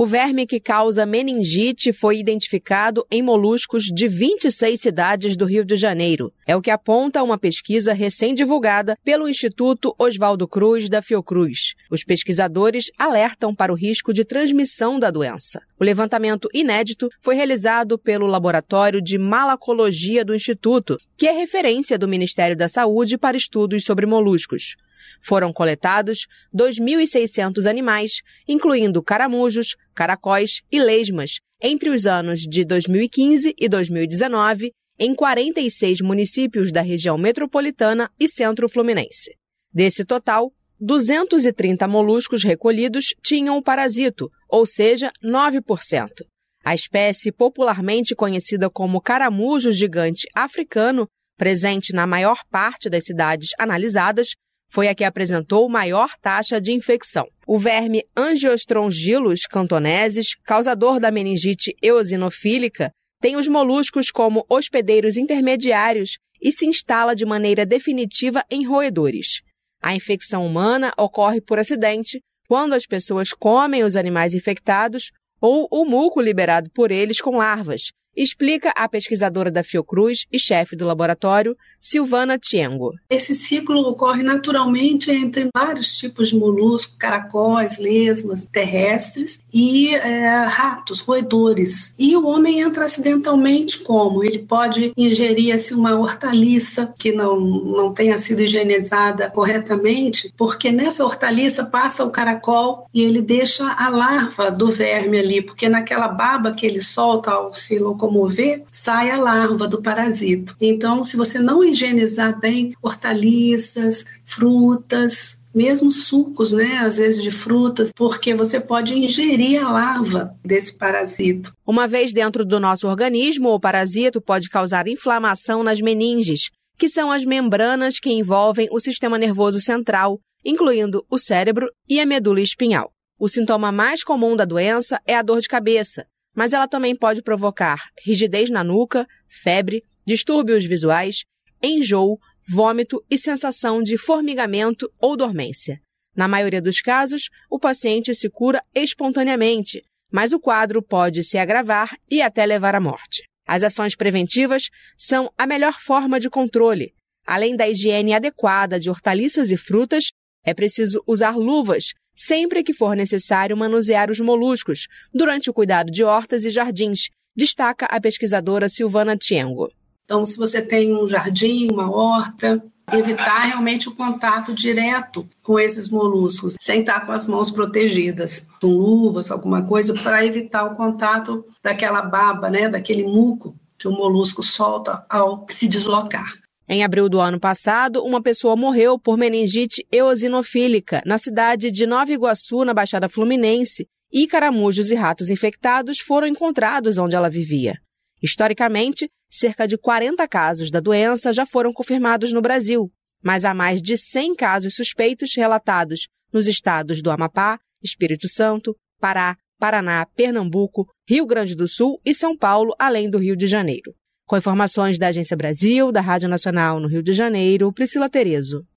O verme que causa meningite foi identificado em moluscos de 26 cidades do Rio de Janeiro. É o que aponta uma pesquisa recém-divulgada pelo Instituto Oswaldo Cruz da Fiocruz. Os pesquisadores alertam para o risco de transmissão da doença. O levantamento inédito foi realizado pelo Laboratório de Malacologia do Instituto, que é referência do Ministério da Saúde para estudos sobre moluscos. Foram coletados 2.600 animais, incluindo caramujos, caracóis e lesmas, entre os anos de 2015 e 2019, em 46 municípios da região metropolitana e centro-fluminense. Desse total, 230 moluscos recolhidos tinham o parasito, ou seja, 9%. A espécie popularmente conhecida como caramujo gigante africano, presente na maior parte das cidades analisadas, foi a que apresentou maior taxa de infecção. O verme Angiostrongylos cantonensis, causador da meningite eosinofílica, tem os moluscos como hospedeiros intermediários e se instala de maneira definitiva em roedores. A infecção humana ocorre por acidente, quando as pessoas comem os animais infectados ou o muco liberado por eles com larvas, explica a pesquisadora da Fiocruz e chefe do laboratório, Silvana Tiengo. Esse ciclo ocorre naturalmente entre vários tipos de moluscos, caracóis, lesmas, terrestres e ratos, roedores. E o homem entra acidentalmente como? Ele pode ingerir uma hortaliça que não tenha sido higienizada corretamente, porque nessa hortaliça passa o caracol e ele deixa a larva do verme ali, porque naquela baba que ele solta ao se locomover, sai a larva do parasito. Então, se você não higienizar bem hortaliças, frutas, mesmo sucos, às vezes de frutas, porque você pode ingerir a larva desse parasito. Uma vez dentro do nosso organismo, o parasito pode causar inflamação nas meninges, que são as membranas que envolvem o sistema nervoso central, incluindo o cérebro e a medula espinhal. O sintoma mais comum da doença é a dor de cabeça, mas ela também pode provocar rigidez na nuca, febre, distúrbios visuais, enjoo, vômito e sensação de formigamento ou dormência. Na maioria dos casos, o paciente se cura espontaneamente, mas o quadro pode se agravar e até levar à morte. As ações preventivas são a melhor forma de controle. Além da higiene adequada de hortaliças e frutas, é preciso usar luvas sempre que for necessário manusear os moluscos, durante o cuidado de hortas e jardins, destaca a pesquisadora Silvana Tiengo. Então, se você tem um jardim, uma horta, evitar realmente o contato direto com esses moluscos, sem estar com as mãos protegidas, com luvas, alguma coisa, para evitar o contato daquela baba, daquele muco que o molusco solta ao se deslocar. Em abril do ano passado, uma pessoa morreu por meningite eosinofílica na cidade de Nova Iguaçu, na Baixada Fluminense, e caramujos e ratos infectados foram encontrados onde ela vivia. Historicamente, cerca de 40 casos da doença já foram confirmados no Brasil, mas há mais de 100 casos suspeitos relatados nos estados do Amapá, Espírito Santo, Pará, Paraná, Pernambuco, Rio Grande do Sul e São Paulo, além do Rio de Janeiro. Com informações da Agência Brasil, da Rádio Nacional no Rio de Janeiro, Priscila Terezo.